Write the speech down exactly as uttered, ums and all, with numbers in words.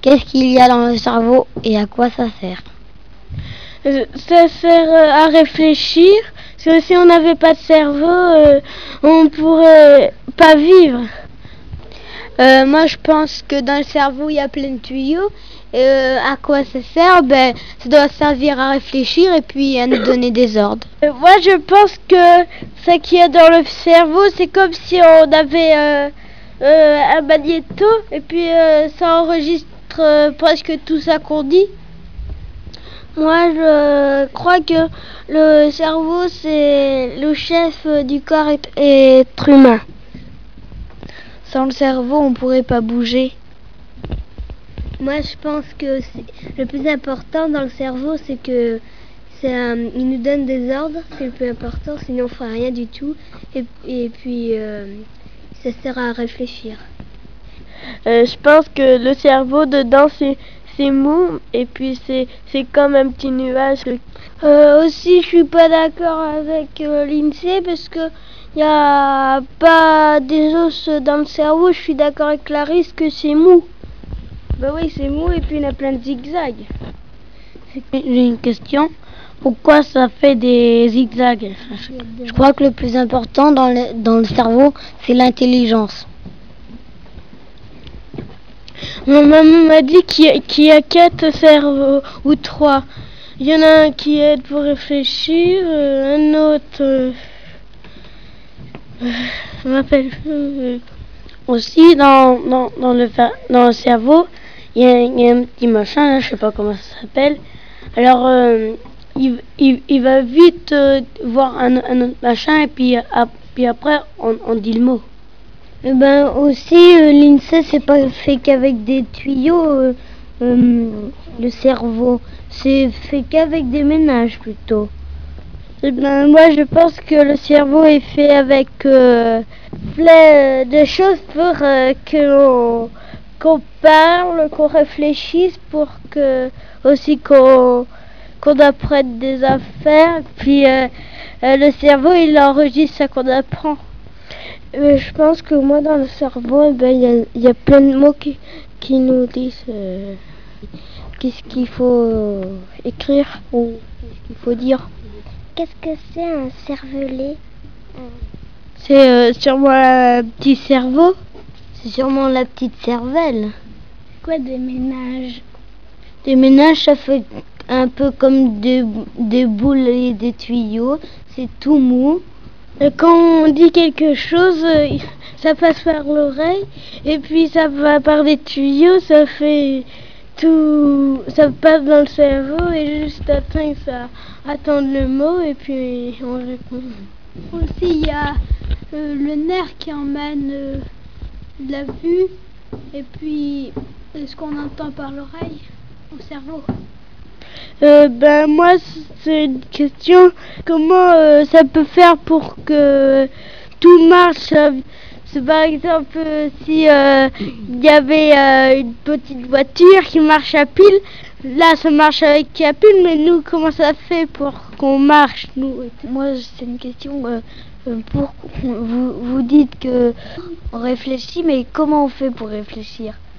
Qu'est-ce qu'il y a dans le cerveau et à quoi ça sert? Euh, Ça sert euh, à réfléchir, parce que si on n'avait pas de cerveau, euh, on ne pourrait pas vivre. Euh, moi, je pense que dans le cerveau, il y a plein de tuyaux. Euh, à quoi ça sert? Ben, ça doit servir à réfléchir et puis à nous donner des ordres. Euh, moi, je pense que ce qu'il y a dans le cerveau, c'est comme si on avait euh, euh, un magnéto, et puis euh, ça enregistre euh, presque tout ça qu'on dit. Moi, je crois que le cerveau, c'est le chef du corps être humain. Sans le cerveau, on ne pourrait pas bouger. Moi, je pense que le plus important dans le cerveau, c'est que c'est, euh, il nous donne des ordres, c'est le plus important, sinon on ne fera rien du tout. Et, et puis, euh, ça sert à réfléchir. Euh, je pense que le cerveau, dedans, c'est, c'est mou, et puis c'est, c'est comme un petit nuage. Euh, aussi, je suis pas d'accord avec euh, l'INSEE, parce que il n'y a pas des os dans le cerveau. Je suis d'accord avec Clarisse que c'est mou. Bah oui, c'est mou, et puis il y a plein de zigzags. J'ai une question. Pourquoi ça fait des zigzags? Je crois que le plus important dans le, dans le cerveau, c'est l'intelligence. Ma maman m'a dit qu'il y a, qu'il y a quatre cerveaux, ou trois. Il y en a un qui aide pour réfléchir, euh, un autre... Euh, je m'appelle... Euh, Aussi, dans, dans, dans, le, dans le cerveau, il y, a, il y a un petit machin, là, je sais pas comment ça s'appelle. Alors, euh, il, il, il va vite euh, voir un, un autre machin, et puis, à, puis après, on, on dit le mot. Et ben aussi, euh, l'INSEE, c'est pas fait qu'avec des tuyaux, euh, euh, le cerveau. C'est fait qu'avec des ménages, plutôt. Et ben, moi, je pense que le cerveau est fait avec euh, plein de choses pour euh, qu'on, qu'on parle, qu'on réfléchisse, pour que aussi qu'on, qu'on apprenne des affaires. Puis euh, euh, le cerveau, il enregistre ce qu'on apprend. Euh, je pense que moi, dans le cerveau, il ben, y, y a plein de mots qui, qui nous disent euh, qu'est-ce qu'il faut euh, écrire ou qu'est-ce qu'il faut dire. Qu'est-ce que c'est un cervelet? C'est euh, sûrement un petit cerveau. C'est sûrement la petite cervelle. Quoi, des ménages? Des ménages, ça fait un peu comme des, des boules et des tuyaux. C'est tout mou. Et quand on dit quelque chose, ça passe par l'oreille, et puis ça va par des tuyaux, ça fait tout, ça passe dans le cerveau, et juste attend ça attendre le mot, et puis on répond. Aussi, il y a euh, le nerf qui emmène euh, la vue, et puis euh, ce qu'on entend par l'oreille au cerveau. Euh, ben moi, c'est une question, comment euh, ça peut faire pour que tout marche? C'est par exemple euh, si il euh, y avait euh, une petite voiture qui marche à pile, là ça marche avec à pile, mais nous, comment ça fait pour qu'on marche, nous? Moi, c'est une question, euh, pour, vous, vous dites que on réfléchit, mais comment on fait pour réfléchir?